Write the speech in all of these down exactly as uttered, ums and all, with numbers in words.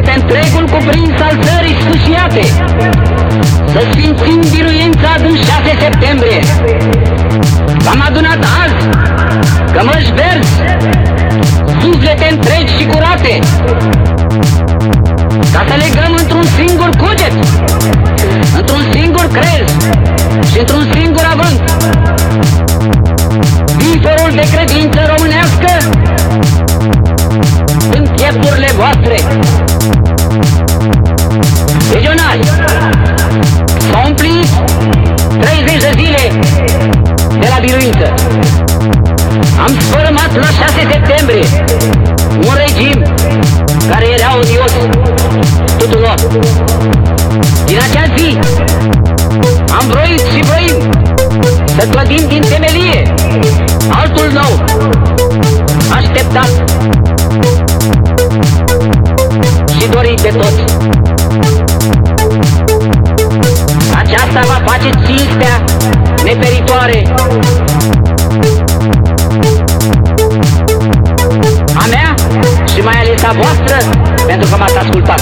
pe întregul cuprins al țării sfâșiate, să sfințim biruința din șase septembrie. V-am adunat azi cămăși verzi, suflete întregi și curate, ca să legăm într-un singur cuget, într-un singur crez și într-un singur avânt viitorul de credință românească în piepturile voastre. Legionari, s-au împlinit treizeci de zile de la biruință. Am sfărâmat la șase septembrie un regim care era odios tuturor. Din acea zi am vroit și vroim să clădim din temelie altul nou, așteptat și dorit de toți. Aceasta va face cinstea neperitoare a mea și mai ales a voastră, pentru că m-ați ascultat.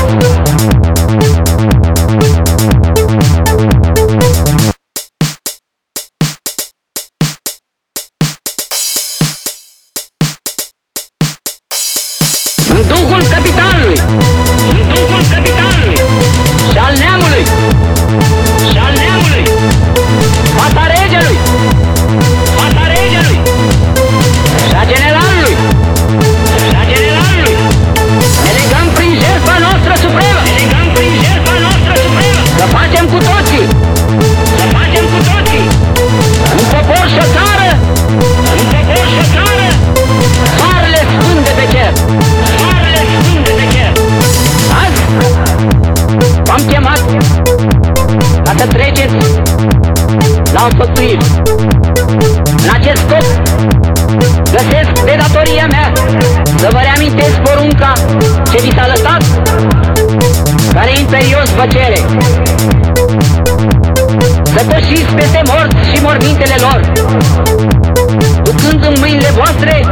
În duhul capitalului, în duhul capitalului și al neamului, și al neamului, fața regelui, fața regelui și a generalului, și a generalului, ne legăm prin jertfa noastră supremă, ne legăm prin jertfa noastră supremă, să facem cu toții, să facem cu toții, un popor și o țară, un popor și o țară, soarele sfânt de pe cer. Azi v-am chemat ca să treceți la înfăptuiri. În acest scop găsesc de datoria mea să vă reamintesc porunca ce vi s-a lăsat, care imperios vă cere să pășiți peste morți și mormintele lor, ducând în mâinile voastre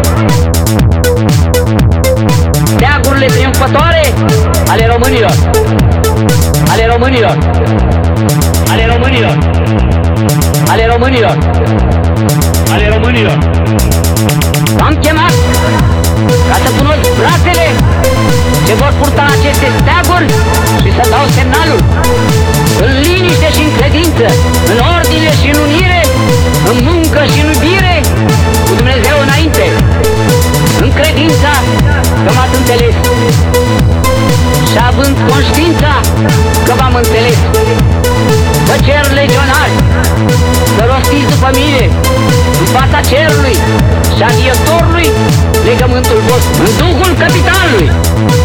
steagurile triumfătoare ale românilor, ale românilor, ale românilor, ale românilor, ale românilor. V-am chemat ca să cunosc brațele ce vor purta aceste steaguri și să dau semnalul în liniște și în credință, în ordine și în unire, în muncă și în iubire, cu Dumnezeu înainte, în credința că m-ați înțeles și având conștiința că v-am înțeles. Vă cer, legionari, să rostiți după mine în fața cerului și a viitorului legământul vostru în duhul capitalului.